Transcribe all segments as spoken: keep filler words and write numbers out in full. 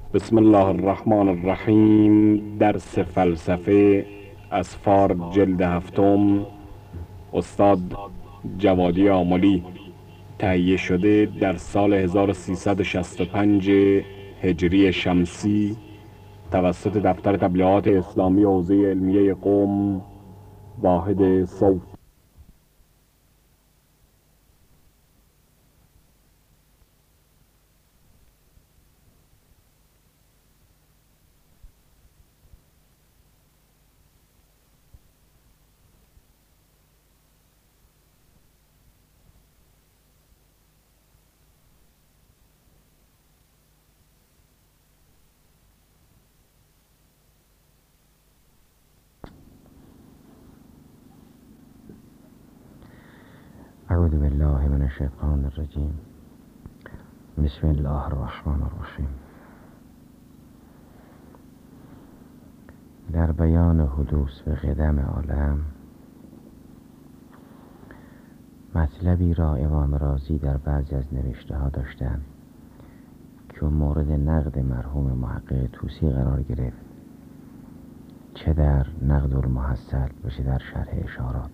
بسم الله الرحمن الرحیم. درس فلسفه اسفار جلد هفتم، استاد جوادی آملی. تهیه شده در سال هزار و سیصد و شصت و پنج هجری شمسی توسط دفتر تبلیغات اسلامی حوزه علمیه قم، واحد صوت. اعوذ بالله من الشیطان الرجیم. بسم الله الرحمن الرحیم. در بیان حدوث و قدم عالم، مطلبی را امام رازی در بعضی از نوشته ها داشتند که مورد نقد مرحوم محقق طوسی قرار گرفت، چه در نقد المحصل و چه در شرح اشارات.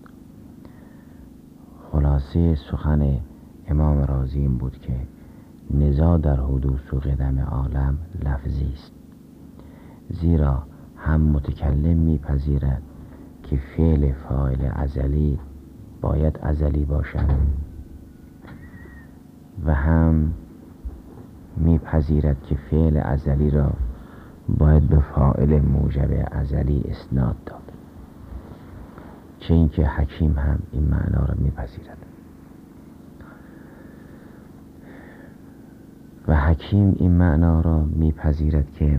خلاصه سخن امام رازی این بود که نزاع در حدوث و قدم عالم لفظی است، زیرا هم متکلم میپذیرد که فعل فاعل ازلی باید ازلی باشد و هم میپذیرد که فعل ازلی را باید به فاعل موجب ازلی اسناد داد، چه اینکه حکیم هم این معنا را میپذیرد و حکیم این معنا را میپذیرد که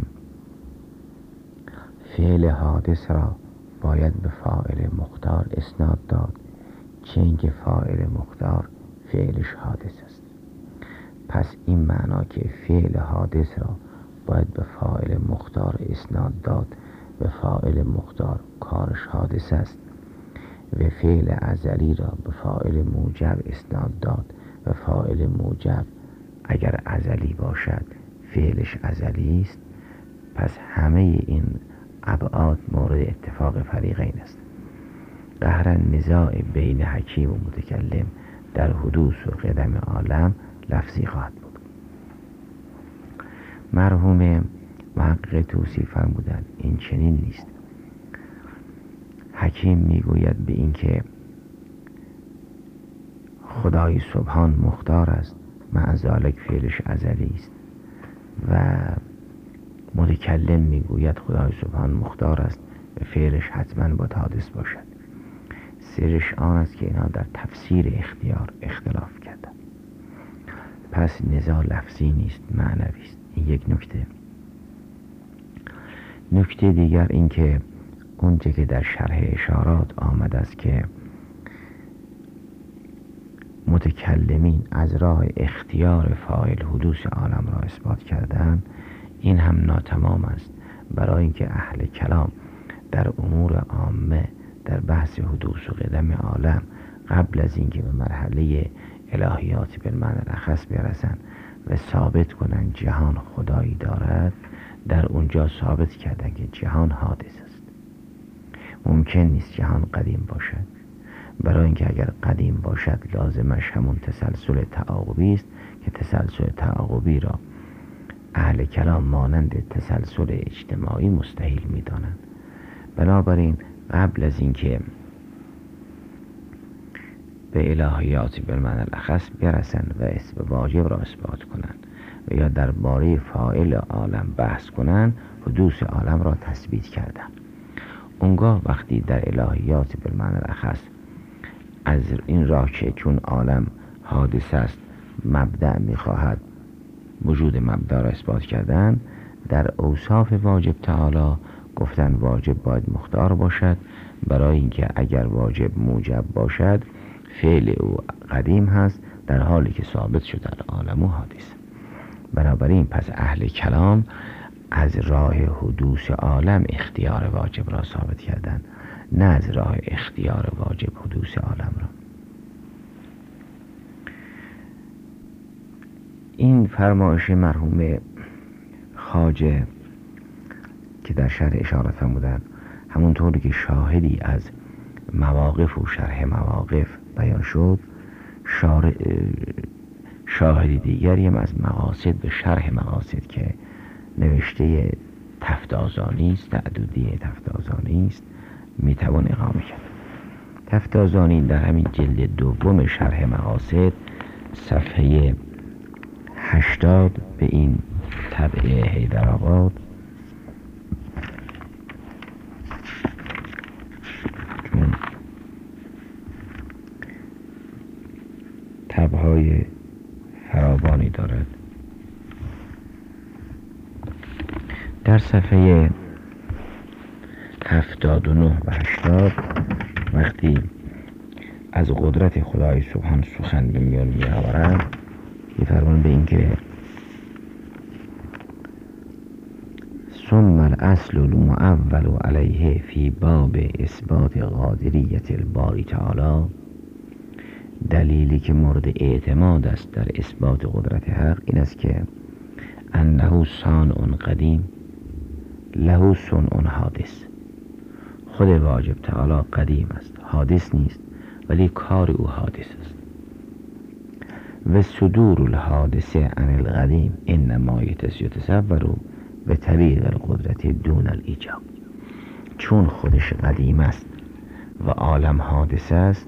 فعل حادث را باید به فاعل مختار اسناد داد، چه اینکه فاعل مختار فعلش حادث است. پس این معنا که فعل حادث را باید به فاعل مختار اسناد داد و فاعل مختار کارش حادث است و فعل ازلی را به فاعل موجب اسناد داد و فاعل موجب اگر ازلی باشد فعلش ازلی است. پس همه این ابعاد مورد اتفاق فریقین است. قهرا نزاع بین حکیم و متکلم در حدوث و قدم عالم لفظی خواهد بود. مرحوم محقق طوسی فرمودند این چنین نیست. حکیم میگوید به این که خدای سبحان مختار است، مع ذالک فعلش ازلی است، و متکلم میگوید خدای سبحان مختار است و فعلش حتما باید حادث باشد. سرش آن است که اینا در تفسیر اختیار اختلاف کردن. پس نزاع لفظی نیست، معنوی است. این یک نکته. نکته دیگر این که اونچه که در شرح اشارات آمده است که متکلمین از راه اختیار فاعل حدوث عالم را اثبات کردن، این هم ناتمام است، برای اینکه اهل کلام در امور عامه در بحث حدوث و قدم عالم قبل از اینکه به مرحله الهیات بالمعنی الاخص برسند و ثابت کنند جهان خدایی دارد، در اونجا ثابت کردن که جهان حادث است. ممکن نیست جهان قدیم باشد، برای اینکه اگر قدیم باشد لازمش همون تسلسل تعاقبی است که تسلسل تعاقبی را اهل کلام مانند تسلسل اجتماعی مستحیل می‌دانند. بنابراین قبل از اینکه به الهیات بالمعنی الاخص برسند و اسم واجب را اثبات کنند و یا درباره فاعل عالم بحث کنند، حدوث عالم را تثبیت کردند. اونگاه وقتی در الهیات بالمعنی الاخص از این راه که چون عالم حادث است مبدأ میخواهد وجود مبدأ را اثبات کردن، در اوصاف واجب تعالی گفتن واجب باید مختار باشد، برای اینکه اگر واجب موجب باشد فعل او قدیم هست در حالی که ثابت شده عالم حادث. بنابراین پس اهل کلام از راه حدوث عالم اختیار واجب را ثابت کردن، نه از راه اختیار واجب حدوث عالم را. این فرمایش مرحوم خواجه که در شرح اشاره فرمودند همونطوری که شاهدی از مواقف و شرح مواقف بیان شد، شاهدی دیگری هم از مقاصد به شرح مقاصد که نوشته تفتازانی است، تعددی تفتازانی است، میتوان اقامه کرد. تفتازانی در همین جلد دوم شرح مقاصد صفحه هشتاد به این طبع حیدرآباد طبعهای فراوانی دارد. در صفحه هفتاد و نه و هشتاد وقتی از قدرت خدای سبحان سخن به میان می آورند می‌فرمایند به این که ثم الاصل المعول علیه فی باب اثبات قادریت الباری تعالی، دلیلی که مورد اعتماد است در اثبات قدرت حق این است که انه صانع قدیم له صنع حادث، خود واجب تعالی قدیم است، حادث نیست، ولی کار او حادث است. و صدور الحادثه عن القدیم انما یتصور به طریق القدرت دون الایجاب، چون خودش قدیم است و عالم حادث است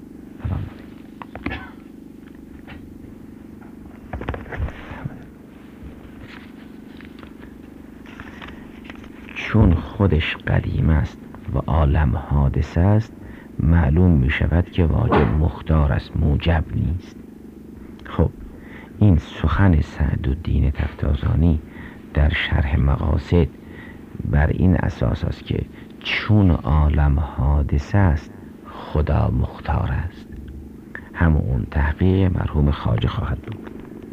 چون خودش قدیم است و عالم حادث است معلوم می شود که واجب مختار است، موجب نیست. خب این سخن سعدالدین تفتازانی در شرح مقاصد بر این اساس است که چون عالم حادث است خدا مختار است، همون تحقیق مرحوم خواجه خواهد بود.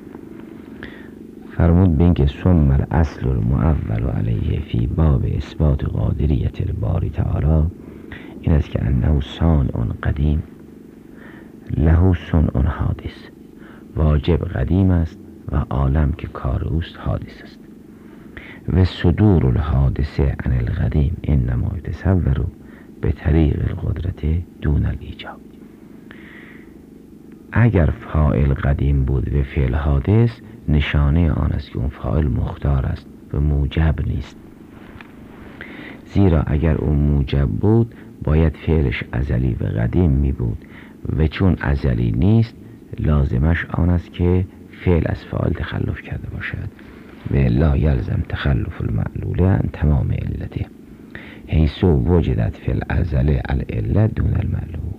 فرمود به اینکه ثم الاصل المعول علیه فی باب اثبات قادریت الباری تعالی این است که انه صانع قدیم له صنع حادث، واجب قدیم است و عالم که کار اوست حادث است. و صدور الحادثه عن القدیم انما یتصور به طریق القدرت دون الایجاب، اگر فاعل قدیم بود و فعل حادث نشانه آن است که اون فاعل مختار است و موجب نیست، زیرا اگر اون موجب بود باید فعلش ازلی و قدیم می بود و چون ازلی نیست لازمش آن است که فعل از فاعل تخلف کرده باشد و لا یلزم تخلف المعلول عن تمام علته حیث وجدت فی الازل العله دون المعلول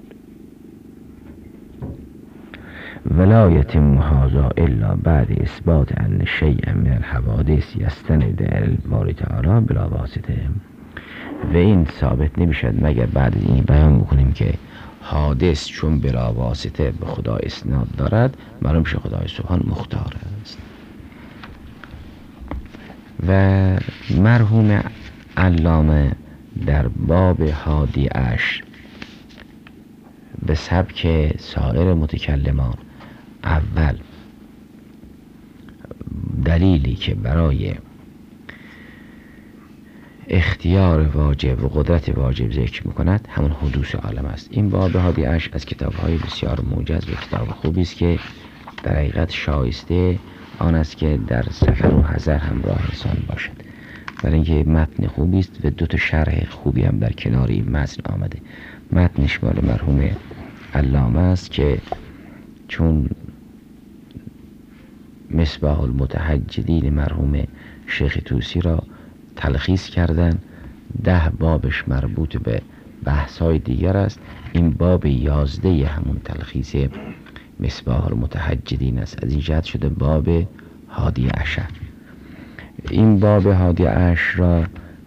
ولا یتم هذا الا بعد اثبات ان شیئا من الحوادث یستند الی الباری تعالی بلا واسطه. و این ثابت نمیشد مگر بعد از این بیان میکنیم که حادث چون بلا واسطه به خدا اسناد دارد معلوم شه خدای سبحان مختار است. و مرحوم علامه در باب هادی اش به سبک سایر متکلمان اول دلیلی که برای اختیار واجب و قدرت واجب ذکر میکند همون حدوث عالم است. این باب هادی اش از کتاب‌های بسیار موجز و کتاب خوبی است که در حقیقت شایسته آن است که در سفر و حضر همراه انسان باشد، برای اینکه متن خوبی است و دو تا شرح خوبی هم در کنار این متن آمده. متنش مال مرحوم علامه است که چون مصباح المتحجدین مرحوم شیخ طوسی را تلخیص کردن، ده بابش مربوط به بحث‌های دیگر است، این باب یازده همون تلخیص مصباح المتحجدین است، از این جهت شده باب هادی عشر. این باب هادی عشر را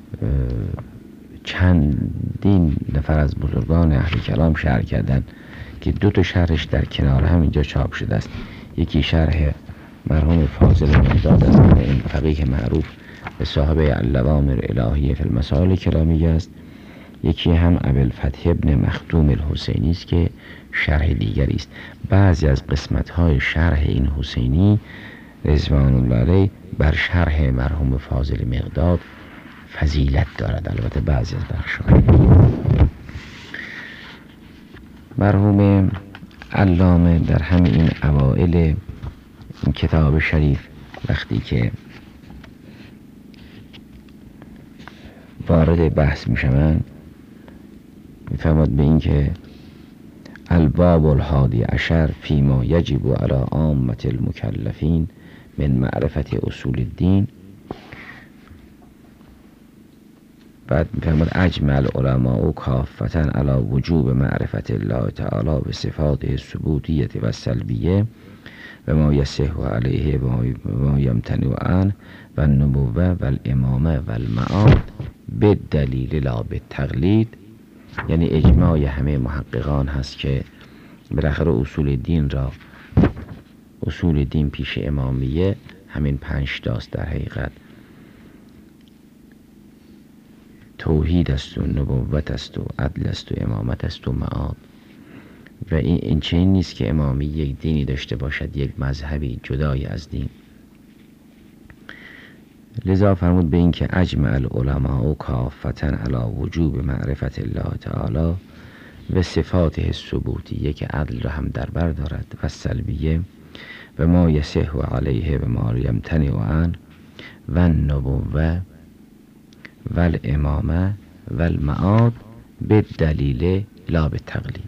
چندین نفر از بزرگان اهل کلام شرح کردند که دو تا شرحش در کنار هم اینجا چاپ شده است. یکی شرح مرحوم فاضل مرداد است، این فقیه معروف به صاحب اللوامر الهیه فی المسائل کلامیه است. یکی هم ابوالفتح ابن مختوم الحسینی است که شرح دیگری است. بعضی از قسمت‌های شرح این حسینی رضوان الله علیه بر شرح مرحوم فاضل مقداد فضیلت دارد، البته بعضی از بخش‌ها. مرحوم علامه در همین اوائل این کتاب شریف وقتی که وارد بحث میشوند میفرماد به این که الباب الحادی عشر فیما یجب علی عامة المکلفین من معرفت اصول الدین. بعد میفرماد اجمع العلماء کافة علی وجوب معرفت الله تعالی و صفاته الثبوتیة و السلبیه و ما یصح علیه و ما یمتنع عنه و النبوة و الامامه و المعاد بالدلیل لا بالتقلید. یعنی اجماع همه محققان هست که بالاخره اصول دین را اصول دین پیش امامیه همین پنج تاست در حقیقت، توحید است و نبوت است و عدل است و امامت است و معاد. و این, این چنین نیست که امامی یک دینی داشته باشد، یک مذهبی جدای از دین. لذا فرمود به این که اجمع العلماء کافة علی وجوب معرفت الله تعالی و صفاته الثبوتیه که عدل را هم در بر دارد و سلبیه و ما یصح علیه و ما یمتنع عنه و النبوة و الامامه و المعاد بالدلیل لا بالتقلید.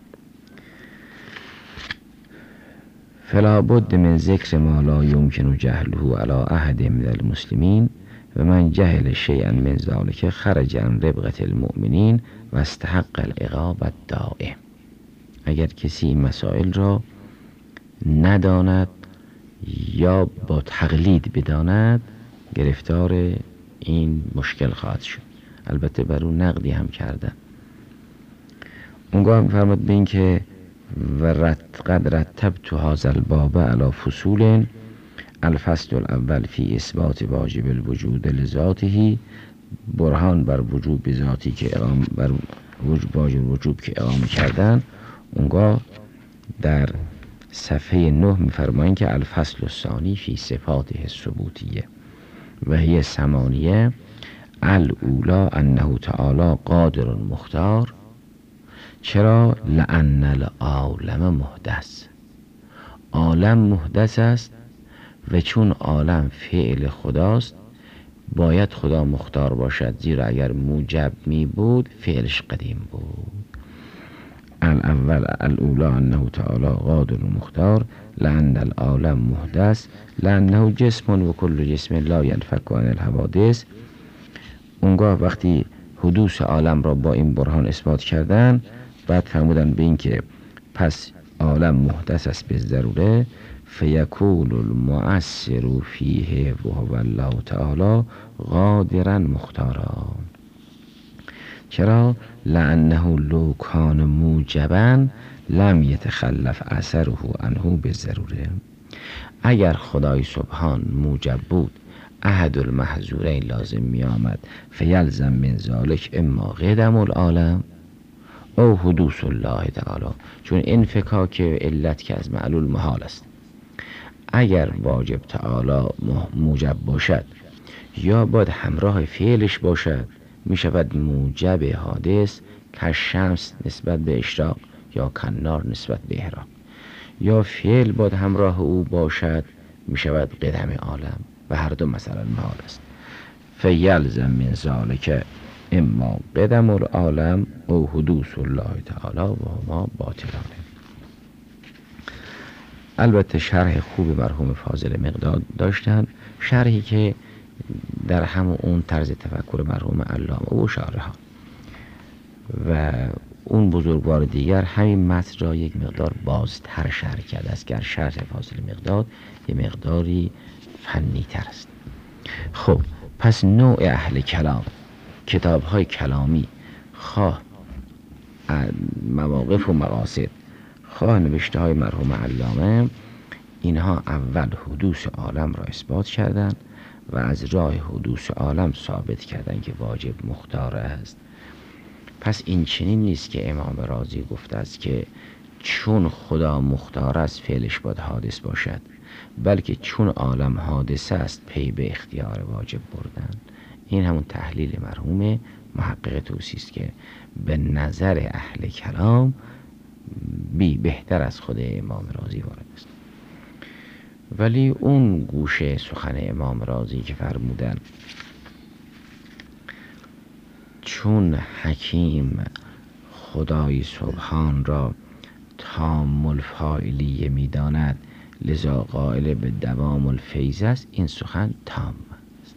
فلا بد من ذکر ما لا یمکن جهله علی احد من المسلمین و من جهل شیئا من ذلک خرج عن ربقة المؤمنین و استحق العقاب الدائم. اگر کسی این مسائل را نداند یا با تقلید بداند گرفتار این مشکل خواهد شد. البته بر اون نقدی هم کردن. اونگاه می‌فرماد به این که و رت قد رتبت هذا الباب على فصول الفصل الاول فی اثبات واجب الوجود لذاته برهان بر وجوب ذاتی که اقام بر وجوب واجب وجوب که اقامه کردن. اونگاه در صفحه نه می‌فرمایند که الفصل الثانی فی صفات الثبوتیه و هی ثمانیه الاولا انه تعالی قادر مختار. چرا؟ لأن العالم محدث، عالم محدث است و چون عالم فعل خداست باید خدا مختار باشد، زیرا اگر موجب می بود فعلش قدیم بود. الاول الاولا انه تعالی قادر مختار لأن العالم محدث لأنه جسم و کل جسم لا ينفك عن الحوادث. اونگاه وقتی حدوث عالم را با این برهان اثبات کردن بعد فرمودن به این که پس عالم محدث است به ضروره فیکون المؤثر فیه و هو الله تعالی قادرا مختارا. چرا؟ لأنه لو کان موجبا لم یتخلف اثره عنه به ضروره. اگر خدای سبحان موجب بود احد المحظورین لازم می آمد فیلزم من ذالک اما قدم العالم او حدوث الله تعالی، چون انفکاک علت که از معلول محال است. اگر واجب تعالی موجب باشد یا باید همراه فعلش باشد می شود موجب حادث که شمس نسبت به اشراق یا کنار نسبت به احراق، یا فعل باید همراه او باشد می شود قدم عالم و هر دو مثلا محال است. فیلزم من ذالک اما قدم العالم او حدوث الله تعالی و ما باطلانه. البته شرح خوب مرحوم فاضل مقداد داشتن، شرحی که در همون اون طرز تفکر مرحوم علامه و شارحان و اون بزرگوار دیگر همین متن را یک مقدار بازتر شرح کرده است که شرح فاضل مقداد یک مقداری فنی تر است. خب پس نوع اهل کلام، کتاب های کلامی، خواه مواقف و مقاصد خواه نوشته های مرحوم علامه، اینها اول حدوث عالم را اثبات کردند و از راه حدوث عالم ثابت کردند که واجب مختار است. پس این چنین نیست که امام رازی گفته است که چون خدا مختار است فعلش باید حادث باشد، بلکه چون عالم حادثه است پی به اختیار واجب بردن. این همون تحلیل مرحوم محقق طوسی است که به نظر اهل کلام بی بهتر از خود امام رازی وارد است. ولی اون گوشه سخن امام رازی که فرمودن چون حکیم خدای سبحان را تام الفاعلیه می داند لذا قائل به دوام الفیض است، این سخن تام است.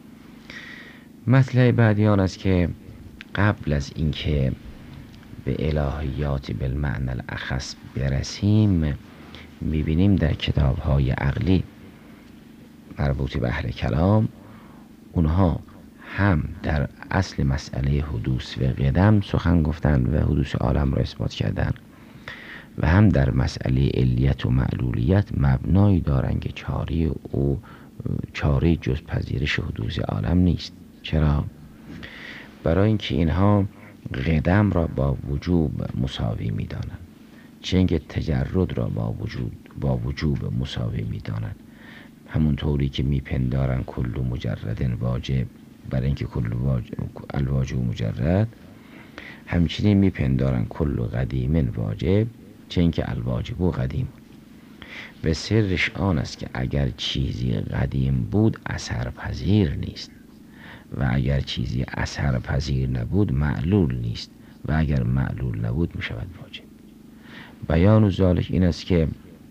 مطلع بعدی آن است که قبل از اینکه به الهیات بالمعنی الاخص برسیم میبینیم در کتاب‌های عقلی مربوط به اهل کلام اونها هم در اصل مسئله حدوث و قدم سخن گفتن و حدوث عالم را اثبات کردن و هم در مسئله علیت و معلولیت مبنایی دارند که چاره او چاره جز پذیرش حدوث عالم نیست. چرا؟ برای اینکه اینها قدم را با وجوب مساوی می دانند، چنگ تجرد را با وجود با وجوب مساوی می دانند. همونطوری که می پندارن کل مجرد واجب برای اینکه کل واجب الواجب مجرد، همچنین می پندارن کل قدیم واجب چنین که الواجب و قدیم. و سرش آن است که اگر چیزی قدیم بود اثر پذیر نیست و اگر چیزی اثر پذیر نبود معلول نیست و اگر معلول نبود می شود واجب. بیان و ذالک این است که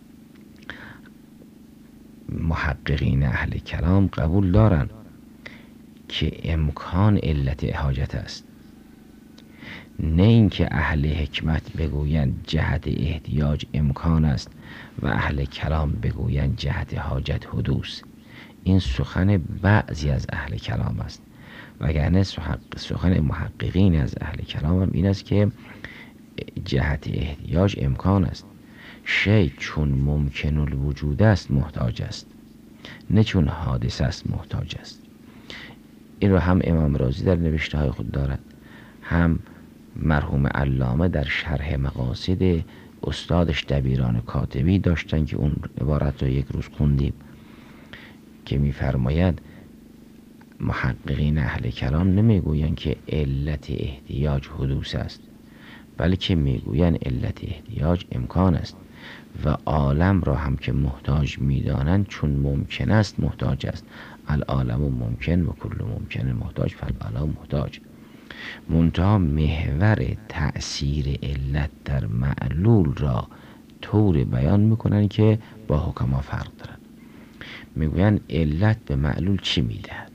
محققین اهل کلام قبول دارند که امکان علت حاجت است، نه اینکه اهل حکمت بگویند جهت احتیاج امکان است و اهل کلام بگویند جهت حاجت حدوث. این سخن بعضی از اهل کلام است، وگرنه سخن محققین از اهل کلام هم این است که جهت احتیاج امکان است. شی چون ممکن الوجود است محتاج است، نه چون حادث است محتاج است. این رو هم امام رازی در نوشته های خود دارد، هم مرحوم علامه در شرح مقاصد استادش دبیران کاتبی داشتن که اون عبارت رو یک روز خوندیم که می‌فرماید محققین اهل کلام نمیگویند که علت احتیاج حدوث است، بلکه میگویند علت احتیاج امکان است و عالم را هم که محتاج میدانند چون ممکن است محتاج است. العالم ممکن و کل ممکن محتاج فالعالم محتاج. منتها محور تأثیر علت در معلول را طور بیان میکنن که با حکما فرق دارن. میگوین علت به معلول چی میدهد؟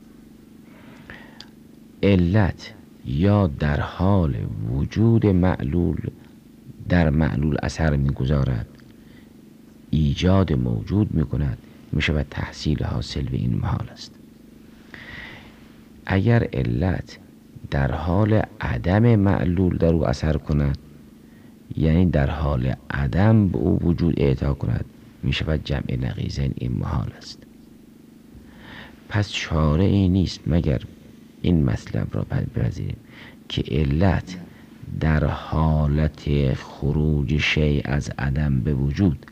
علت یا در حال وجود معلول در معلول اثر میگذارد، ایجاد موجود میکند، میشود تحصیل حاصل به این محال است. اگر علت در حال عدم معلول در او اثر کند، یعنی در حال عدم به او وجود اعطا کند، میشود جمع نقیضین، این محال است. پس چاره ای نیست مگر این مطلب را بپذیریم که علت در حالت خروج شیء از عدم به وجود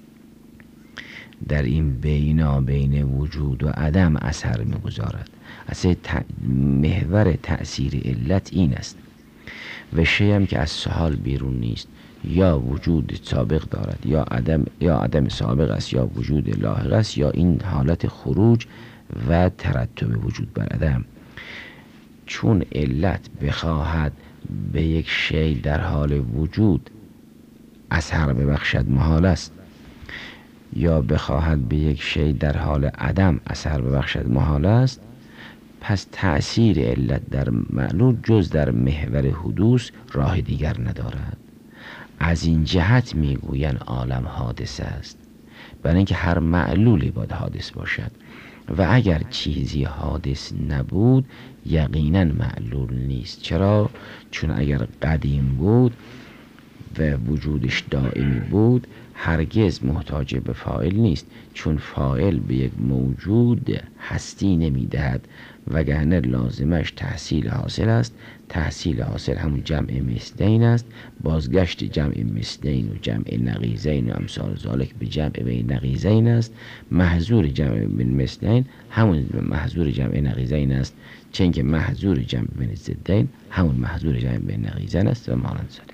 در این بینا بین وجود و عدم اثر میگذارد. اصلا محور تأثیر علت این است و شیء هم که از سهال بیرون نیست، یا وجود سابق دارد یا عدم یا عدم سابق است یا وجود لاحق است یا این حالت خروج و ترتب وجود بر عدم. چون علت بخواهد به یک شیء در حال وجود اثر ببخشد محال است، یا بخواهد به یک شیء در حال عدم اثر ببخشد محال است. پس تأثیر علت در معلول جز در محور حدوث راه دیگر ندارد. از این جهت میگوین عالم حادث است، برای اینکه هر معلولی باید حادث باشد و اگر چیزی حادث نبود یقینا معلول نیست. چرا؟ چون اگر قدیم بود و وجودش دائمی بود هرگز محتاج به فاعل نیست، چون فاعل به یک موجود هستی نمیدهد، وگرنه لازمش تحصیل حاصل است. تحصیل حاصل همون جمع مثلین است. بازگشت جمع مثلین و جمع نقیضین و امثال ذالک به جمع بین نقیضین است. محظور جمع بین مثلین همون محظور جمع نقیضین است، چون که محظور جمع بین ضدین همون محظور جمع بین نقیضین است و مانند ذالک.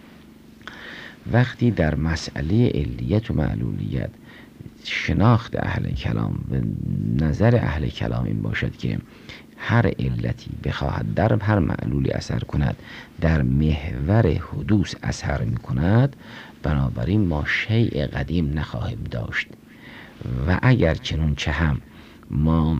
وقتی در مسئله علیت و معلولیت شناخت اهل کلام و نظر اهل کلام این باشد که هر علتی بخواهد در هر معلولی اثر کند در محور حدوث اثر می کند، بنابراین ما شیء قدیم نخواهیم داشت. و اگر چنون چه هم ما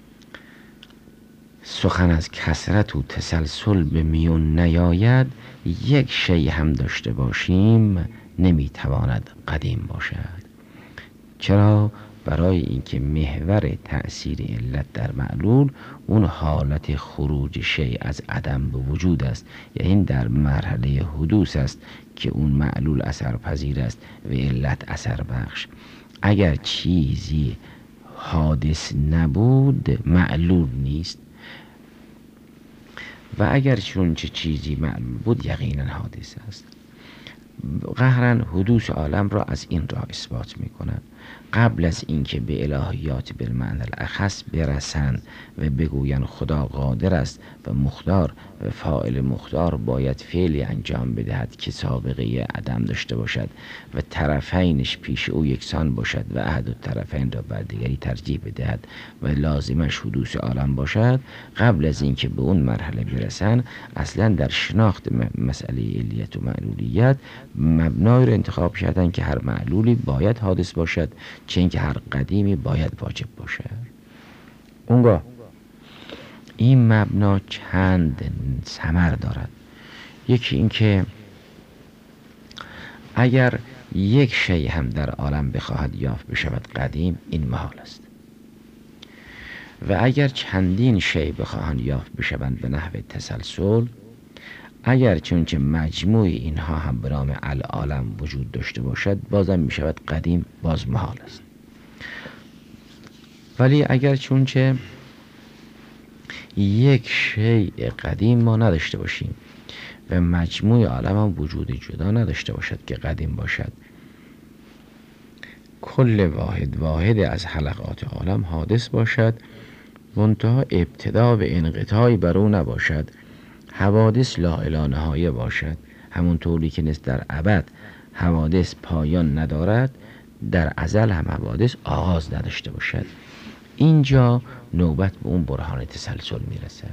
سخن از کثرت و تسلسل به میون نیاید، یک شیء هم داشته باشیم نمیتواند قدیم باشد. چرا؟ برای اینکه محور تأثیر علت در معلول اون حالت خروج شیء از عدم به وجود است، یعنی در مرحله حدوث است که اون معلول اثر پذیر است و علت اثر بخش. اگر چیزی حادث نبود معلول نیست، و اگر چون چه چیزی معلول بود یقینا حادث است. قهرن حدوث عالم را از این راه اثبات می کنند. قبل از اینکه به الهیات بالمعنی الاخص برسند و بگویند خدا قادر است و مختار و فاعل مختار باید فعلی انجام بدهد که سابقه عدم داشته باشد و طرفینش پیش او یکسان باشد و احد الطرفین را بر دیگری ترجیح بدهد و لازمش حدوث عالم باشد، قبل از اینکه به اون مرحله برسند اصلا در شناخت مسئله علیت و معلولیت مبنای رو انتخاب کردن که هر معلولی باید حادث باشد، چون که هر قدیمی باید واجب باشد. اونگاه این مبنا چند ثمر دارد. یکی اینکه اگر یک شیء هم در عالم بخواهد یافت بشود قدیم، این محال است. و اگر چندین شیء بخواهند یافت بشوند به نحو تسلسل، اگر چونچه مجموع اینها هم به نام العالم وجود داشته باشد، بازم می شود قدیم، باز محال است. ولی اگر چونچه یک شیء قدیم ما نداشته باشیم و مجموع عالم هم وجود جدا نداشته باشد که قدیم باشد، کل واحد واحد از حلقات عالم حادث باشد، منتها ابتدا به انقطاعی بر او نباشد، حوادث لا الی نهایه باشد، همون طوری که نست در ابد حوادث پایان ندارد، در ازل هم حوادث آغاز نداشته باشد. اینجا نوبت به اون برهان تسلسل میرسد.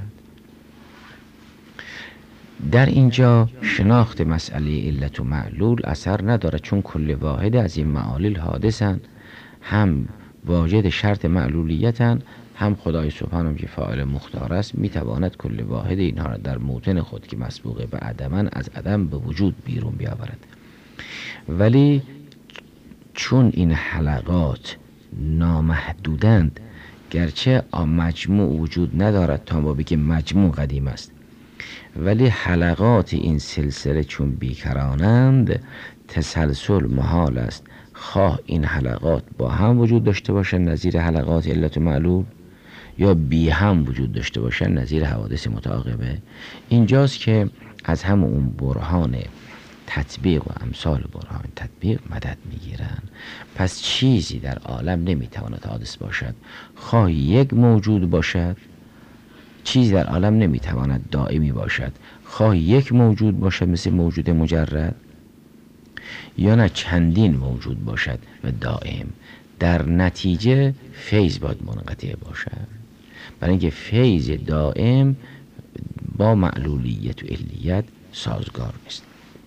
در اینجا شناخت مسئله علت و معلول اثر ندارد، چون کل واحد از این معالل حادثند، هم واجد شرط معلولیتند، هم خدای سبحانه که فاعل مختار است میتواند کل واحد اینها را در موطن خود که مسبوق به عدمن از عدم به وجود بیرون بیاورد. ولی چون این حلقات نامحدودند، گرچه مجموع وجود ندارد تا ما بگیم مجموع قدیم است، ولی حلقات این سلسله چون بیکرانند تسلسل محال است، خواه این حلقات با هم وجود داشته باشند نظیر حلقات علت و معلول، یا بی هم وجود داشته باشند نظیر حوادث متعاقبه. اینجاست که از هم اون برهان تطبیق و امثال برهان تطبیق مدد میگیرن. پس چیزی در عالم نمیتواند حادث باشد، خواه یک موجود باشد، چیزی در عالم نمیتواند دائمی باشد، خواه یک موجود باشد مثل موجود مجرد، یا نه چندین موجود باشد و دائم. در نتیجه فیض باید منقطع باشد، برای اینکه فیض دائم با معلولیت و علیت سازگار نیست.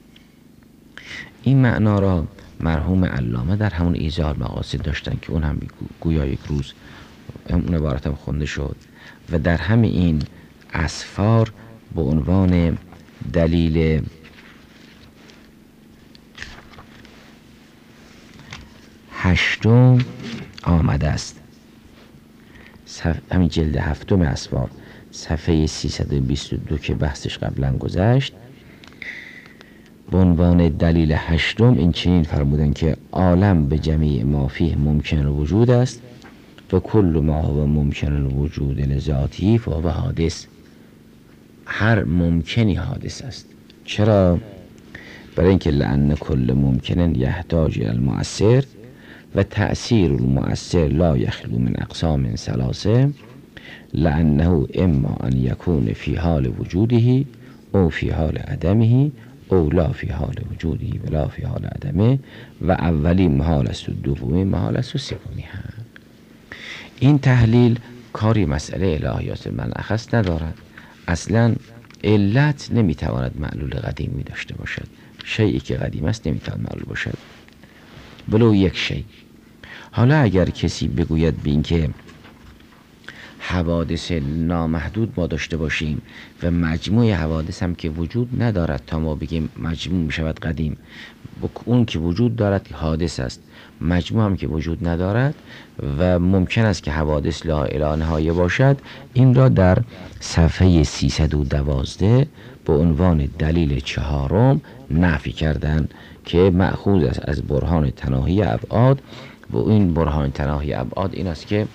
این معنا را مرحوم علامه در همون ایضاح المقاصد داشتن که اون هم گویا یک روز اون عبارت هم خونده شد و در همین این اسفار به عنوان دلیل هشتم آمده است. همین جلد هفتم اسفار صفحه سیصد و بیست و دو که بحثش قبلا گذشت. به عنوان دلیل هشتم این چنین فرمودن که عالم به جمیع ما فیه ممکن الوجود است و کل ما هو ممکن الوجود لذاتی فهو حادث. هر ممکنی حادث است. چرا؟ برای اینکه لأن کل ممکن یحتاج الی المؤثر و تأثیر المؤثر لا یخلو من اقسام ثلاثه لأنه اما ان یکون فی حال وجوده او فی حال عدمه او لا فی حال وجوده ولا فی حال عدمه و اولی محال است و دومی محال است و سومی هم. این تحلیل کاری مسئله الهیات المنعخص ندارد. اصلا علت نمیتواند معلول قدیمی داشته باشد. شیئی که قدیم است نمیتواند معلول باشد ولو یک شی. حالا اگر کسی بگوید به این که حوادث نامحدود ما داشته باشیم و مجموع حوادث هم که وجود ندارد تا ما بگیم مجموع می شود قدیم، اون که وجود دارد حادث است، مجموع هم که وجود ندارد و ممکن است که حوادث لا الی نهایه باشد، این را در صفحه سیصد و دوازده به عنوان دلیل چهارم نفی کردند که مأخوذ است از برهان تناهی ابعاد. و این برهان تناهی ابعاد این است که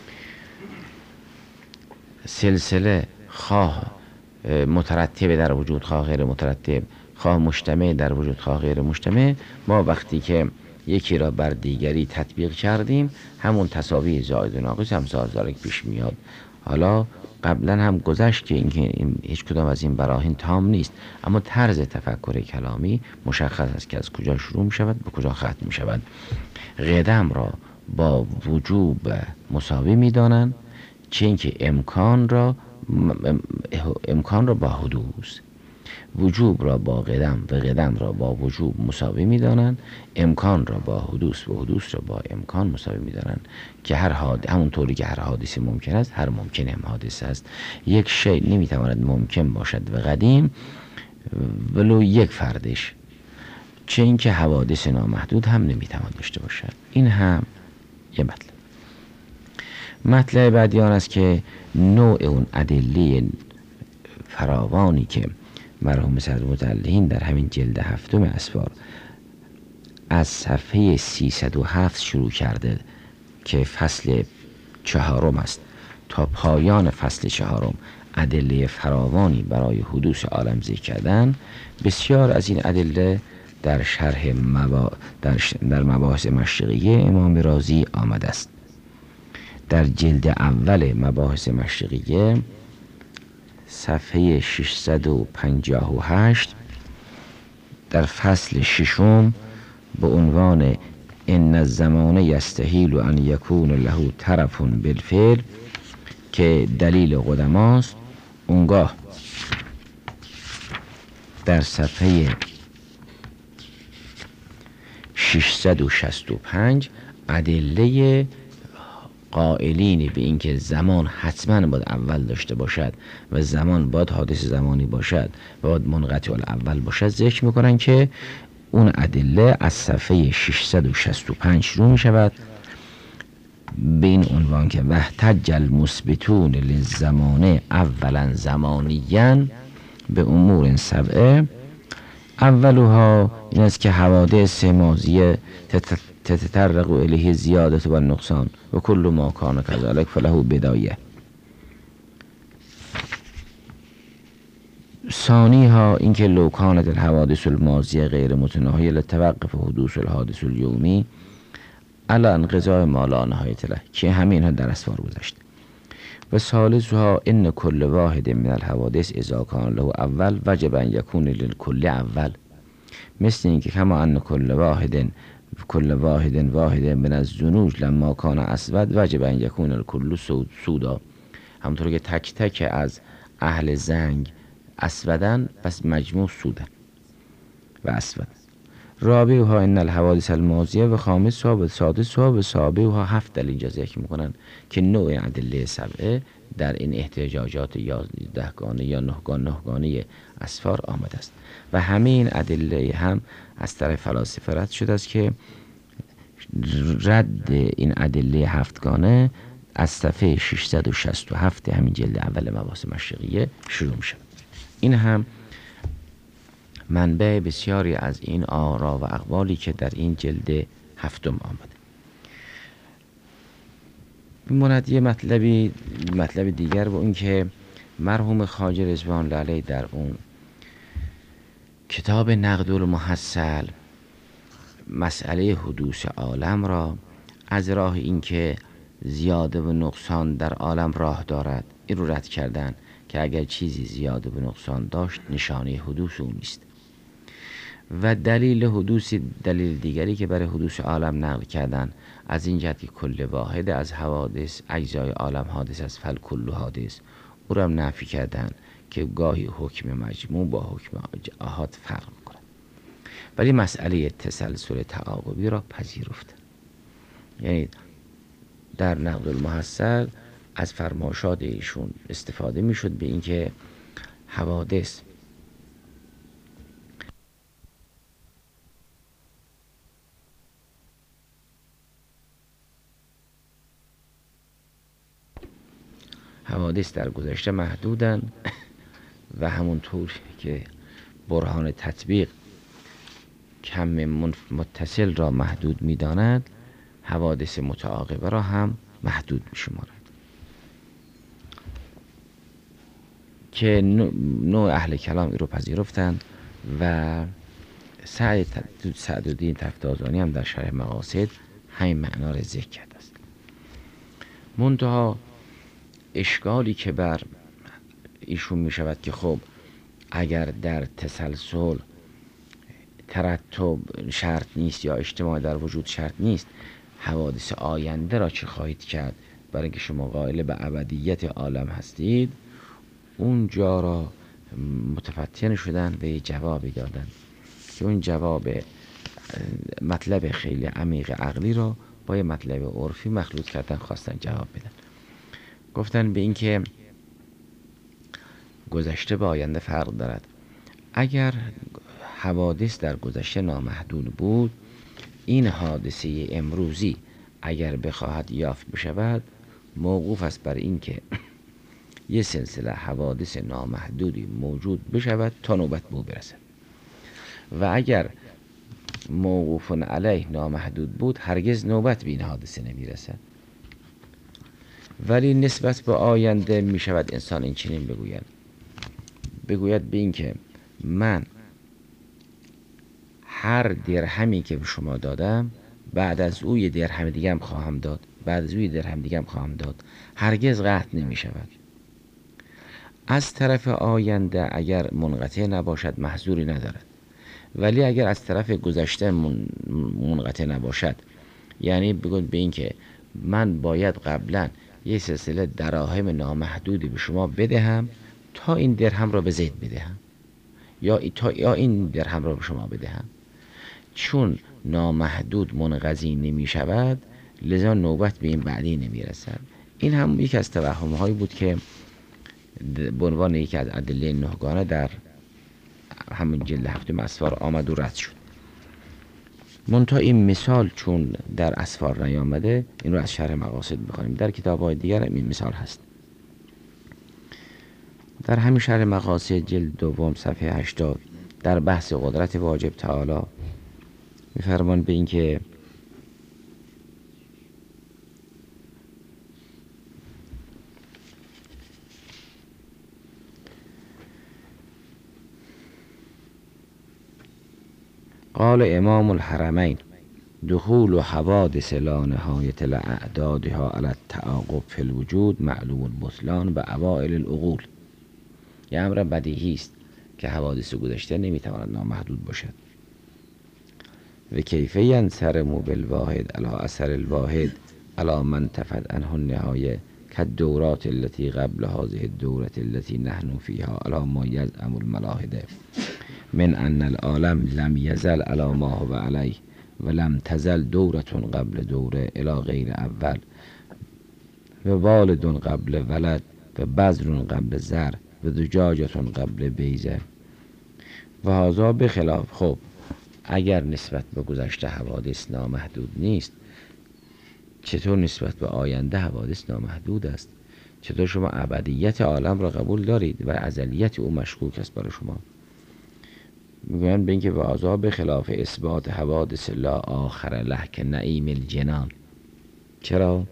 سلسله خواه مترتب در وجود خواه غیر مترتب، خواه مجتمع در وجود خواه غیر مجتمع، ما وقتی که یکی را بر دیگری تطبیق کردیم همون تساوی زائد و ناقص هم زارزارک پیش میاد. حالا قبلا هم گذشت که اینکه این هیچ کدام از این براهین تام نیست، اما طرز تفکر کلامی مشخص است که از کجا شروع می شود به کجا ختم می شود. قدم را با وجوب مساوی می دانند، چه اینکه امکان را امکان را با حدوث، وجوب را با قدم و قدم را با وجوب مساوی می دانند، امکان را با حدوث و حدوث را با امکان مساوی می دانند که هر حادث همون طوری که هر حادثی ممکن است هر ممکن هم حادث است. یک شی نمی تواند ممکن باشد و قدیم ولو یک فردش، چه اینکه حوادث نامحدود هم نمی تواند داشته باشد. این هم یه مطلب. مطلب بعدی آن است که نوع اون ادله فراوانی که مرحوم صدرالمتعلقین در همین جلد هفتم اسفار از صفحه سیصد و هفت شروع کرده که فصل چهارم است تا پایان فصل چهارم ادله فراوانی برای حدوث عالم ذکر کردن. بسیار از این ادله در شرح مبا... در, ش... در مباحث مشرقیه امام رازی آمده است. در جلد اول مباحث مشرقیه صفحه ششصد و پنجاه و هشت در فصل ششم به عنوان ان الزمان یستحیل ان یکون له طرف بالفعل که دلیل قدماست، اونگاه در صفحه ششصد و شصت و پنج ادله قائلین به اینکه زمان حتما باید اول داشته باشد و زمان باید حادث زمانی باشد و باید منقطع الاول باشد ذکر میکنن که اون ادله از صفحه ششصد و شصت و پنج شروع می شود به این عنوان که واحتج المثبتون للزمان اولا زمانیا به امور سبعه. اولها این است که حوادث ماضیه تتطرق الیه زیادت و نقصان و کل ما کان کذالک فله بدایه. ثانی ها اینکه لو کانت الحوادث الماضیه غیر متناهیه لتوقف حدوث الحادث الیومی علی انقضاء ما لا نهایة له که همین ها در اسفار گذشته. و ثالثها ان کل واحد من الحوادث اذا کان له اول وجب ان یکون للکل اول، مثل اینکه کما ان کل واحد کل واحد واحد من الزنوج لما کان اسود وجب ان یکون الکل سودا، همونطور که تک تک از اهل زنگ اسودن پس مجموع سودن و اسود. رابعها ان الحوادث الماضیه و خامسها و سادسها و سابعها هفت دلیل اینجا ذکر میکنن که نوع ادله سبعه در این احتجاجات یازدهگانه یا نهگانه اسفار آمده است و همین ادله هم از طرف فلاسفه رد شده است که رد این ادله هفتگانه از صفحه ششصد و شصت و هفت همین جلد اول مباحث مشرقیه شروع می شود. این هم منبع بسیاری از این آرا و اقوالی که در این جلد هفتم آمده. میماند یه مطلبی مطلب دیگر و اون که مرحوم خواجه رضوان الله علیه در اون کتاب نقد المحصل مسئله حدوث عالم را از راه اینکه زیاده و نقصان در عالم راه دارد این رو رد کردن که اگر چیزی زیاده و نقصان داشت نشانه حدوث او نیست. و دلیل حدوث دلیل دیگری که برای حدوث عالم نقل کردن از این جهت که کل واحد از حوادث اجزای عالم حادث است، فل کل حادث، او را هم نفی کردن که گاهی حکم مجموع با حکم آحاد فرق میکنه، ولی مسئله تسلسل تعاقبی را پذیرفت. یعنی در نقد المحصل از فرمایشات ایشون استفاده میشد به اینکه حوادث حوادث در گذشته محدودن و همونطور که برهان تطبیق کم متصل را محدود میداند حوادث متعاقبه را هم محدود میشمارد، که نوع اهل کلام این رو پذیرفتند و سعد سعدالدین تفتازانی هم در شرح مقاصد همین معنا را ذکر کرده است. منتها اشکالی که بر ایشون می شود که خب اگر در تسلسل ترتب شرط نیست یا اجتماع در وجود شرط نیست، حوادث آینده را چه خواهید کرد؟ برای اینکه شما قائل به ابدیت عالم هستید. اونجا را متفتن شدن و یه جوابی دادن که اون جواب مطلب خیلی عمیق عقلی را با یه مطلب عرفی مخلوط کردن، خواستن جواب بدن. گفتن به این که گذشته با آینده فرق دارد. اگر حوادث در گذشته نامحدود بود، این حادثه امروزی اگر بخواهد یافت بشود موقوف است بر این که یه سلسله حوادث نامحدودی موجود بشود تا نوبت به او برسد، و اگر موقوف علیه نامحدود بود هرگز نوبت به این حادثه نمیرسد. ولی نسبت به آینده می شود انسان این چنین بگوید بگوید به این که من هر درهمی که به شما دادم بعد از او یه درهم دیگه هم خواهم داد، بعد از او یه درهم دیگه هم خواهم داد، هرگز قطع نمی شود. از طرف آینده اگر منقطع نباشد محظوری ندارد، ولی اگر از طرف گذشته منقطع نباشد، یعنی بگوید به این که من باید قبلا یه سلسله دراهم نامحدودی به شما بدهم تا این درهم را به زید بدهم، یا تا یا این درهم را به شما بدهم. چون نامحدود منقضی نمی شود لذا نوبت به این بعدی نمی رسد. این هم یکی از توهم هایی بود که به عنوان یکی از ادله نهگانه در همون جلد هفتم اسفار آمد و رد شد. منتها این مثال چون در اسفار نیامده، این رو از شرح مقاصد بخونیم. در کتاب‌های دیگر این مثال هست. در همین شرح مقاصد جلد دوم صفحه هشتاد در بحث قدرت واجب تعالی می‌فرمان به این که قال امام الحرمین دخول و حوادث لا نهایت لأعدادها علی التعاقب فی الوجود معلوم البطلان و اوائل العقول. یه امر بدیهی است که حوادث گذشته نمیتواند نامحدود باشد. و کیف ینصرم بالواحد علی اثر الواحد علی من تفت عنه النهایه کالدورات التي قبل هذه الدورة التي نحن فيها على ما يزعم الملاحده من ان العالم لم يزل على ما هو عليه ولم تزل دورة قبل دوره الى غیر اول و والد قبل ولد و بذر قبل زر و زجاجة قبل بیزه و هذا بخلاف. خب اگر نسبت به گذشته حوادث نامحدود نیست، چطور نسبت به آینده حوادث نامحدود است؟ چطور شما ابدیت عالم را قبول دارید و ازلیت او مشکوک است برای شما؟ میگویند به اینکه وازا به خلاف اثبات حوادث لا آخر له که نعیم الجنان. چرا؟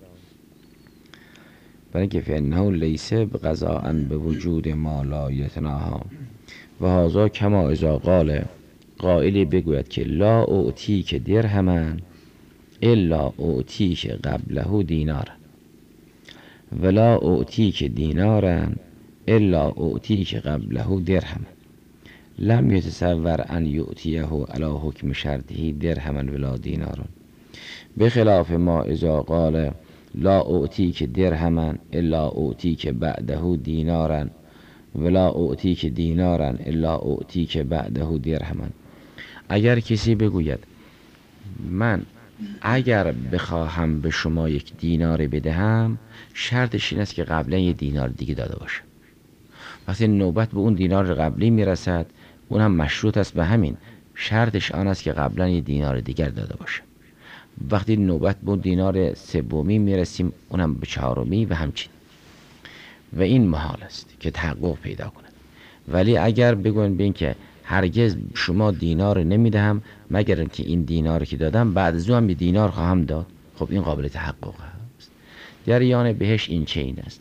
برای اینکه فانه لیس بقضاء به وجود ما لا یتناها و هذا کما اذا قال قائلی بگوید که لا اعطی که درهما الا اعطی که قبله دینار ولا اعطی که دینارا الا اعطی که قبله درهم لم یتصور ان یعطیه علی حکم شرطه درهما ولا دینارا بخلاف ما اذا قال لا اعطی که درهما الا اعطی که بعده دینارا ولا اعطی که دینارا الا اعطی که بعده درهما. اگر کسی بگوید من اگر بخواهم به شما یک دینار بدهم شرطش این است که قبلا یه دینار دیگه داده باشه. وقتی نوبت به اون دینار قبلی میرسد اون هم مشروط است به همین، شرطش آن است که قبلا یه دینار دیگر داده باشه. وقتی نوبت به اون دینار سومی میرسیم اونم به چهارمی و همچین، و این محال است که تحقق پیدا کند. ولی اگر بگوین به این که هرگز شما دینار نمیدهم مگر اینکه این دینار که دادم بعد از اون هم دینار خواهم داد، خب این قابل تحقق است. جریان بهش این چین است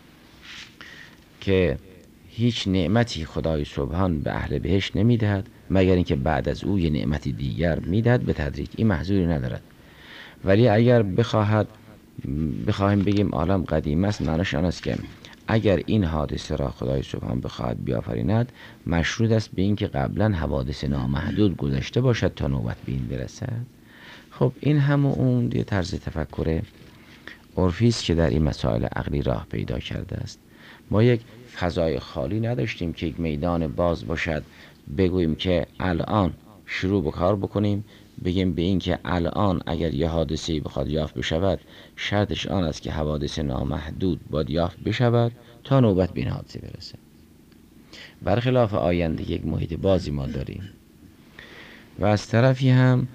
که هیچ نعمتی خدای سبحان به اهل بهش نمیدهد مگر اینکه بعد از او یه نعمتی دیگر میدهد به تدریج، این محظوری ندارد. ولی اگر بخواهد بخواهیم بگیم عالم قدیم است، معناش آن است که اگر این حادثه را خدای سبحان بخواهد بیافریند مشروط است به این که قبلا حوادث نامحدود گذشته باشد تا نوبت به این برسد. خب این هم اون یه طرز تفکر عرفی است که در این مسائل عقلی راه پیدا کرده است. ما یک فضای خالی نداشتیم که یک میدان باز باشد بگوییم که الان شروع به کار بکنیم، بگیم به این که الان اگر یه حادثه‌ای بخواد یافت بشود شرطش آن است که حوادث نامحدود باید یافت بشود تا نوبت به این حادثه برسه. برخلاف آینده یک محیط بازی ما داریم و از طرفی هم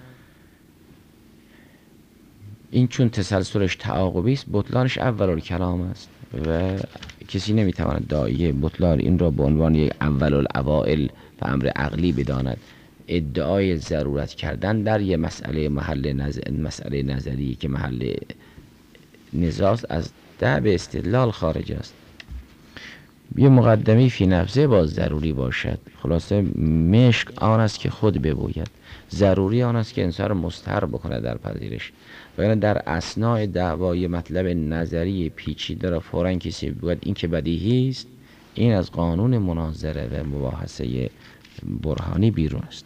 این چون تسلسلش تعاقبی است بطلانش اول الکلام است و کسی نمیتواند داعیه بطلان این را به عنوان یک اول الاوائل و امر عقلی بداند. ادعای ضرورت کردن در یه مسئله محل نظر مسئله نظری که محل نزاع از ده به استدلال خارج است. یه مقدمی فی نفسه باز ضروری باشد. خلاصه مشک آن است که خود ببوید، ضروری آن است که انسان را مستحر بکنه در پذیرش. و در اثناء دعوای مطلب نظری پیچیده را فوراً کسی بگوید این که بدیهی است، این از قانون مناظره و مباحثه برهانی بیرون است.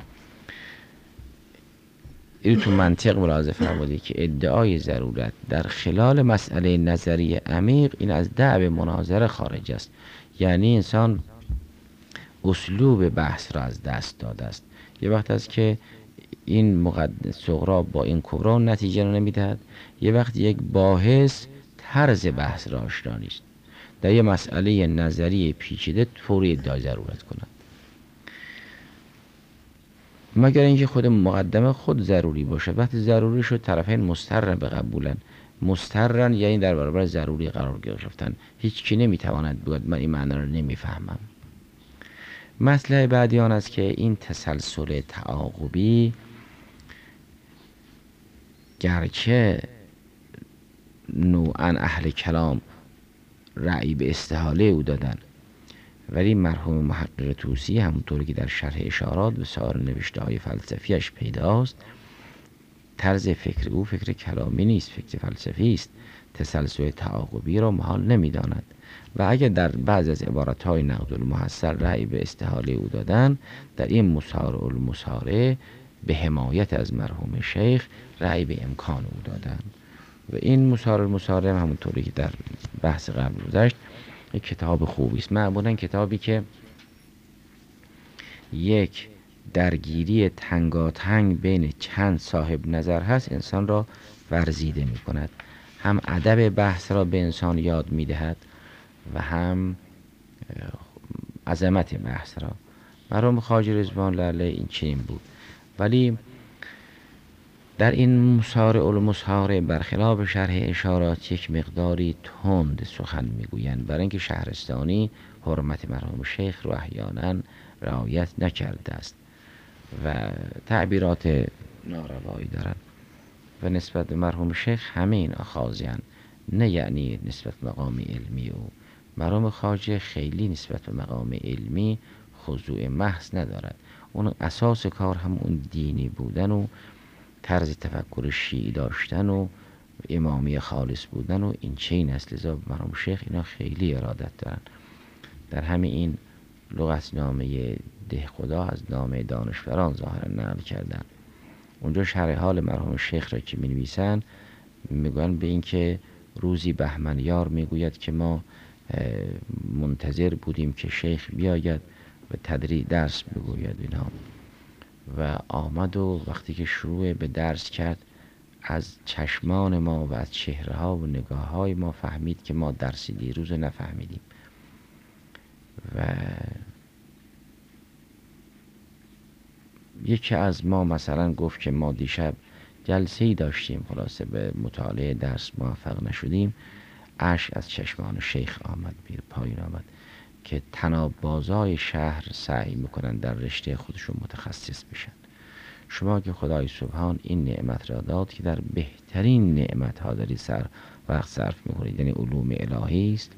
این تو منطق ملاحظه فرمودی که ادعای ضرورت در خلال مسئله نظری عمیق این از دعوی مناظره خارج است. یعنی انسان اسلوب بحث را از دست داده است. یه وقت است که این مقدم صغرا با این کبرا نتیجه را نمیدهد، یه وقت یک باحث طرز بحث را آشنا نیست، در یه مسئله نظری پیچیده فوری ادعای ضرورت کند، مگر اینکه خود مقدمه خود ضروری باشه. وقتی ضروری شد طرفین مضطرن به قبولن. مضطرن یعنی در برابر ضروری قرار گرفتن. هیچ کی نمیتواند بگوید من این معنی رو نمیفهمم. مسئله بعدی آن است که این تسلسل تعاقبی گرچه نوعا اهل کلام رأی به استحاله او دادن، ولی مرحوم محقق طوسی همونطوری که در شرح اشارات و سایر نوشته های فلسفیش پیداست، طرز فکر او فکر کلامی نیست، فکر فلسفی است. تسلسل تعاقبی را محال نمیداند و اگر در بعض از عبارت های نقد المحصل رأی به استحاله او دادن، در این مسارع المسارع به حمایت از مرحوم شیخ رأی به امکان او دادن. و این مسارع المسارع همونطوری که در بحث قبل گذشت یک کتاب خوبی است، معمولا کتابی که یک درگیری تنگاتنگ بین چند صاحب نظر هست انسان را ورزیده می کند. هم ادب بحث را به انسان یاد می دهد و هم عظمت بحث را. مرحوم خواجه رضوان الله علیه این چنین بود. ولی در این مسارع المسارع برخلاف شرح اشارات یک مقداری تند سخن میگویند، برای اینکه شهرستانی حرمت مرحوم شیخ رو احیانا رعایت نکرده است و تعبیرات ناروایی دارند و نسبت به مرحوم شیخ همه این خاضع‌اند، نه یعنی نسبت به مقام علمی او. مرحوم خواجه خیلی نسبت به مقام علمی خضوع محض ندارد. اون اساس کار هم اون دینی بودن و طرز تفکر شیعی داشتن و امامی خالص بودن و این چین است. لذا مرحوم شیخ اینا خیلی ارادت دارن. در همین این لغتنامه ده خدا از نامه دانشوران ظاهرا نقل کردن. اونجا شرح حال مرحوم شیخ را که می نویسن میگن به این که روزی بهمنیار میگوید که ما منتظر بودیم که شیخ بیاید و تدریس درس بگوید اینا و آمد و وقتی که شروع به درس کرد از چشمان ما و از چهره ها و نگاه های ما فهمید که ما درسی دیروز نفهمیدیم و یکی از ما مثلا گفت که ما دیشب جلسه‌ای داشتیم خلاصه به مطالعه درس موفق نشدیم. اشک از چشمان شیخ آمد بیر پایین آمد که طناب بازای شهر سعی میکنن در رشته خودشون متخصص بشن. شما که خدای سبحان این نعمت را داد که در بهترین نعمت ها دارید سر وقت صرف میکنید، یعنی علوم الهی است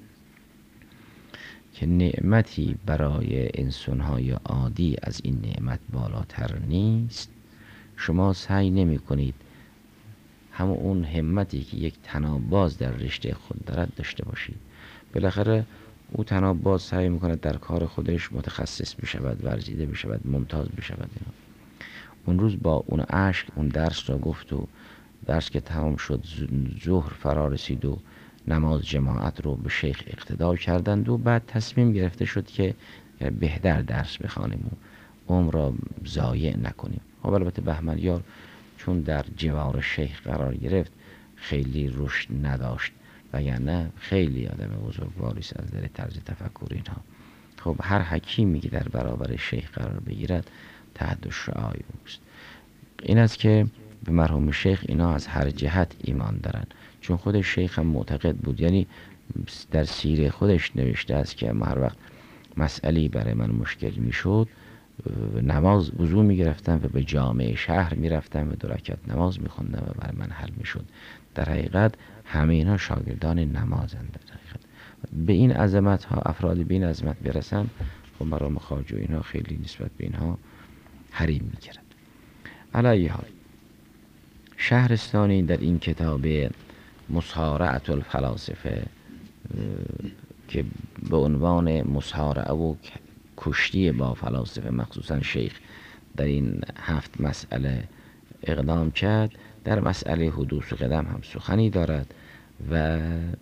که نعمتی برای انسانهای عادی از این نعمت بالاتر نیست. شما سعی نمی کنید همون اون همتی که یک طناب باز در رشته خود دارد داشته باشید. بالاخره او طناب باز سعی میکنه در کار خودش متخصص بشود، ورزیده بشود، ممتاز بشود. اینا. اون روز با اون اشک اون درس را گفت و درس که تمام شد ظهر فرا رسید و نماز جماعت رو به شیخ اقتدا کردند و بعد تصمیم گرفته شد که بهتر درس بخوانیم و عمر را ضایع نکنیم. خب البته بهمنیار چون در جوار شیخ قرار گرفت خیلی رشد نداشت و یعنی خیلی آدم بزرگواری است از در طرز تفکر اینها. خب هر حکیمی که در برابر شیخ قرار بگیرد تحت شعاع اوست. این است که به مرحوم شیخ اینا از هر جهت ایمان دارن، چون خود شیخ هم معتقد بود، یعنی در سیره خودش نوشته است که هر وقت مسئله برای من مشکل میشد نماز وضو میگرفتم و به جامع شهر میرفتم و دو رکعت نماز میخوندم و برای من حل میشد. در حقیقت همه اینا شاگردان نمازند. در حقیقت به این عظمت ها افراد به این عظمت برسن و مرحوم خواجه اینها خیلی نسبت به اینها حریم میگیرد. علی حال شهرستانی در این کتاب مصارعة الفلاسفه که به عنوان مصارعه و کشتی با فلاسفه مخصوصا شیخ در این هفت مسئله اقدام کرد، در مسئله حدوث قدم هم سخنی دارد و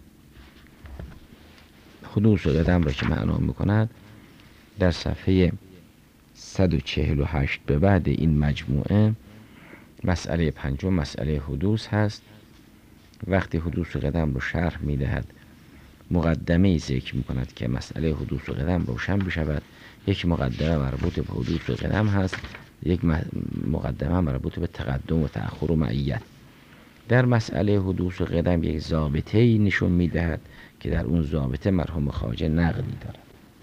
حدوث قدم را که معنا میکند در صفحه صد و چهل و هشت به بعد این مجموعه مسئله پنجم مسئله حدوث هست. وقتی حدوث قدم رو شرح میدهد مقدمه ذکر میکند که مسئله حدوث قدم روشن بشود. یک مقدمه مربوط به حدوث قدم هست، یک مقدمه مربوط به تقدم و تأخر و معیت. در مسئله حدوث قدم یک ضابطه ای نشون میدهد که در اون ضابطه مرحوم خواجه نقلی دارد.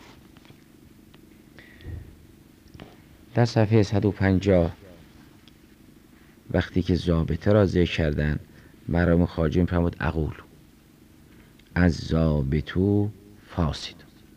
در صفحه صد و پنجاه وقتی که ضابطه را ذکر کردن مرحوم خواجه میفرمود اقول از ضابطو فاسد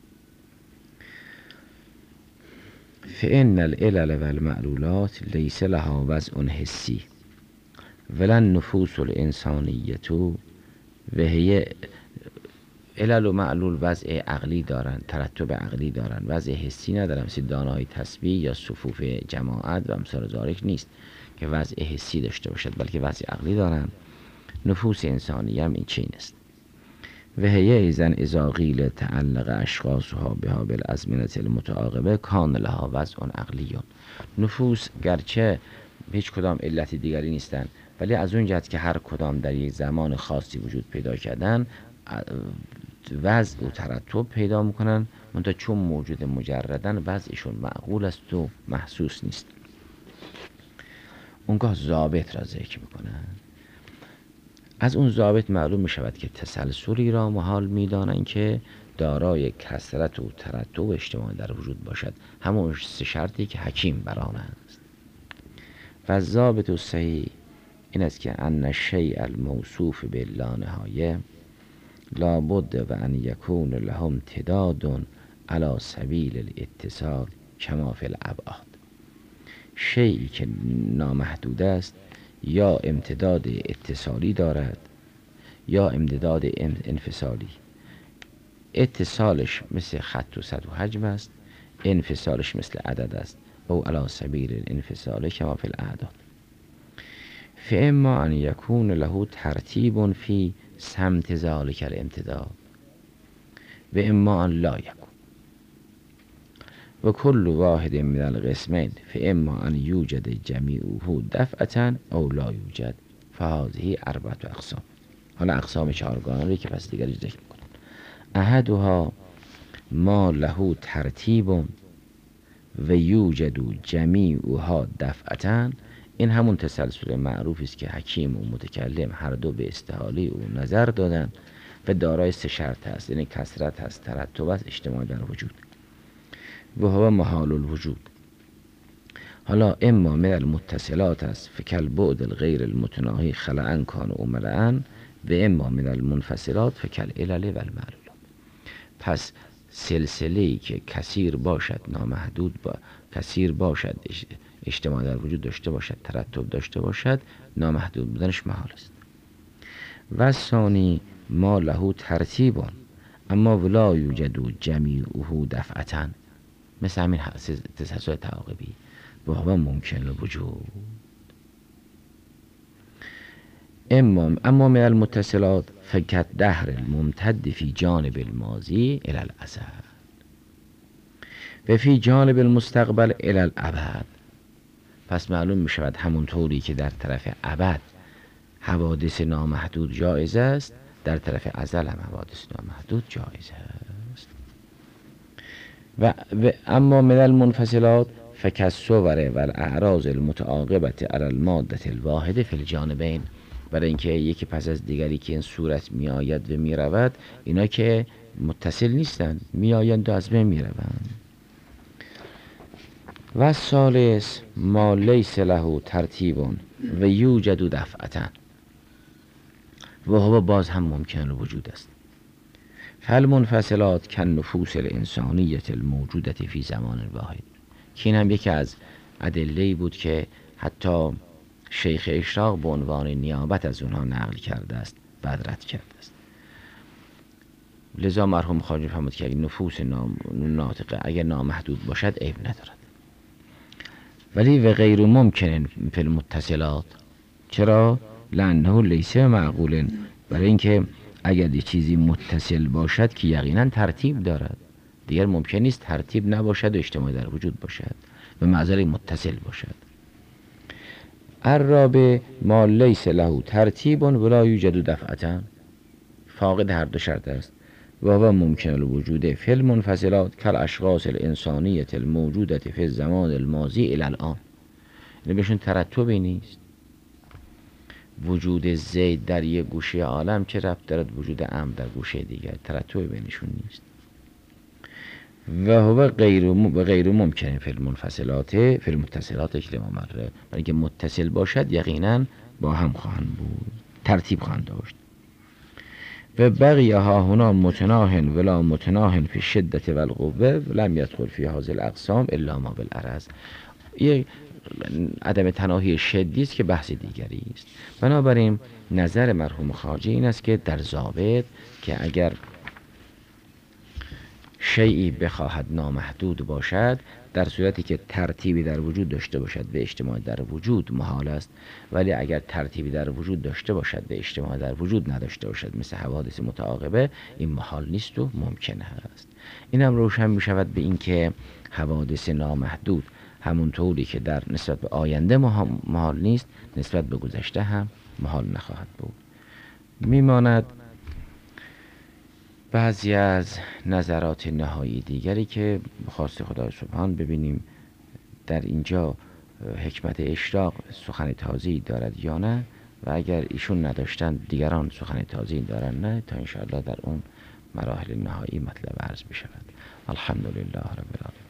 فإن العلل والمعلولات ليس لها وضع حسی ولا النفوس الانسانیه و هی علل و معلول وضع عقلی دارن، ترتب عقلی دارن، وضع حسی ندارن، مثل دانای تسبیح یا صفوف جماعت و امثال ذالک نیست که وضع حسی داشته باشد، بلکه وضع عقلی دارن. نفوس انسانی هم این چین است. و هی ایزن اذا قیل تعلق اشخاصها بها بالازمنه المتعاقبه کان لها وضع عقلی. نفوس گرچه هیچ کدام علت دیگری نیستند، ولی از اون جهت که هر کدام در یک زمان خاصی وجود پیدا کردن وضع و ترتب پیدا میکنن، منتها چون موجود مجردن وضعشون معقول است و محسوس نیست. اونگاه ضابط را ذکر میکنن. از اون ضابط معلوم میشود که تسلسلی را محال میدانن که دارای کثرت و ترتب اجتماعی در وجود باشد، همون سه شرطی که حکیم بر آن است. و ضابط الصحیح این است که ان الشیء الموصوف باللا نهایه لابد و ان یکون له امتداد علی سبیل الاتصال کما فی الابعاد. شیئی که نامحدود است یا امتداد اتصالی دارد یا امتداد انفصالی. اتصالش مثل خط و سد و حجم است، انفصالش مثل عدد است، او علی سبیل الانفصال کما فی الاعداد. فاما ان یکون له ترتیب فی سمت ذلک الامتداد و اما ان لا یکون و کل واحد من القسمین فاما ان یوجد جمیعه دفعة او لا یوجد فهذه اربعة اقسام. حالا اقسام چهارگانه که پس دیگری ذکر میکنن. احدها ما له ترتیب و یوجد جمیعها دفعة. این همون تسلسل معروفی است که حکیم و متکلم هر دو به استحاله او نظر دادن و دارای سه شرط است، یعنی کثرت است، ترتب است، اجتماع در وجود و هو محال الوجود. حالا اما من المتصلات است فکل بعد الغیر المتناهی خلعن کان و ملعن و اما من المنفصلات فکل علل و المعلولات. پس سلسله‌ای که کثیر باشد، نامحدود با کثیر باشد، اجتماع در وجود داشته باشد، ترتب داشته باشد، نامحدود بودنش محال است. و ثانی ما له ترتیب اما ولا یوجد جمیعه دفعة، مثل همین تسلسل تعاقبی و هو ممکن الوجود. اما اما من المتصلات فکت دهر الممتد فی جانب الماضی الی الازل و فی جانب المستقبل الی الابد. پس معلوم می شود همون طوری که در طرف ابد حوادث نامحدود جایز است، در طرف ازل هم حوادث نامحدود جایز است. و, و اما من المنفصلات فکالصور و الاعراض المتعاقبة علی المادة الواحده فی الجانبین. برای اینکه یکی پس از دیگری که این صورت می آید و می رود، اینا که متصل نیستند، می آیند و از بین می روند. و ثالث ما لیس له ترتیب و یوجد دفعة و هو باز هم ممکن الوجود است. فالمنفصلات کالنفوس الانسانیة الموجودة فی زمان واحد. که این هم یکی از ادله‌ای بود که حتی شیخ اشراق به عنوان نیابت از اونها نقل کرده است، بعد رد کرده است. لذا مرحوم خواجه فرمود که اگر نفوس ناطقه اگر نامحدود باشد عیب ندارد. ولی و غیر ممکن فی المتصلات. چرا؟ لانه لیس معقول. برای اینکه اگر یه چیزی متصل باشد که یقینا ترتیب دارد، دیگر ممکن نیست ترتیب نباشد و اجتماع در وجود باشد و معذر متصل باشد. الرابع ما لیس له ترتیب ولا یوجد دفعة، فاقد هر دو شرط است. و هو ممکن الوجود فی المنفصلات کالاشخاص الانسانیة الموجودة فی الزمان الماضی الی الان. یعنی بهشون ترتبی نیست. وجود زید در یک گوشه عالم چه ربط دارد وجود عمرو در گوشه دیگر؟ ترتبی بینشون نیست. و هو غیر غیر ممکن فی المنفصلات فی المتصلات اجتماع مره. برای اینکه متصل باشد یقینا با هم خواهند بود، ترتیب خواهند داشت. و بقیه ها هنا متناهن ولا متناهن فی الشدة و القوه لم یدخل فی هذه الاقسام الا ما بالعرض. یک عدم تناهی شدی است که بحث دیگری است. بنابراین نظر مرحوم خواجه این است که در ضابط که اگر شیئی بخواهد نامحدود باشد، در صورتی که ترتیبی در وجود داشته باشد و اجتماع در وجود محال است. ولی اگر ترتیبی در وجود داشته باشد و اجتماع در وجود نداشته باشد، مثل حوادث متعاقبه، این محال نیست و ممکن است. این هم روشن می شود به این که حوادث نامحدود همون طوری که در نسبت به آینده محال نیست، نسبت به گذشته هم محال نخواهد بود. میماند بعضی از نظرات نهایی دیگری که بخواست خدا سبحان ببینیم در اینجا حکمت اشراق سخن تازه‌ای دارد یا نه، و اگر ایشون نداشتن دیگران سخن تازه‌ای دارن نه، تا انشاءالله در اون مراحل نهایی مطلب عرض بشود. الحمدلله رب العالمین.